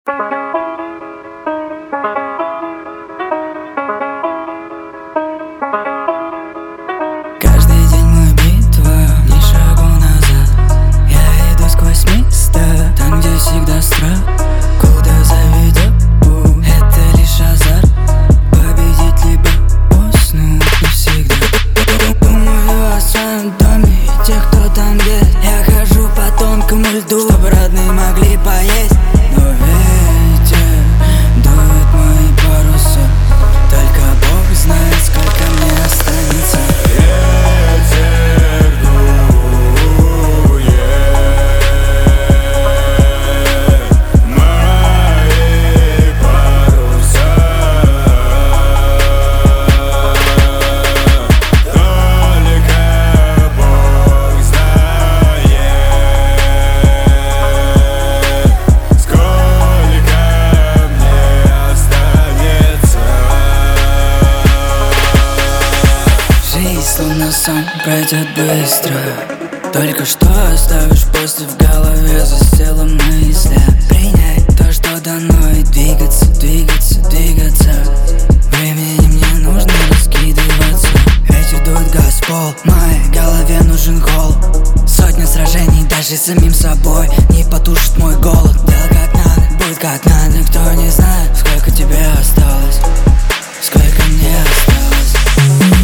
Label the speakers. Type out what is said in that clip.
Speaker 1: Каждый день мой битва, ни шагу назад. Я иду сквозь места, там, где всегда страх. Куда заведет путь, это лишь азарт. Победить либо уснуть навсегда. Думаю о своем доме и тех, кто там есть. Я хожу по тонкому льду, чтобы родные могли поесть. Но ветер дует мои паруса, только Бог знает, сколько мне останется.
Speaker 2: Ветер дует мои паруса, только Бог знает, сколько мне останется.
Speaker 1: Жизнь словно сон пройдет быстро. Только что оставишь после в голове, засела мысли. Принять то, что дано, и двигаться, двигаться, двигаться. Времени мне нужно раскидываться. Ветер дует, газ, пол, в моей голове нужен холод. Сотня сражений даже с самим собой не потушит мой голод. Делай как надо, будет как надо. Никто не знает, сколько тебе осталось, сколько мне осталось.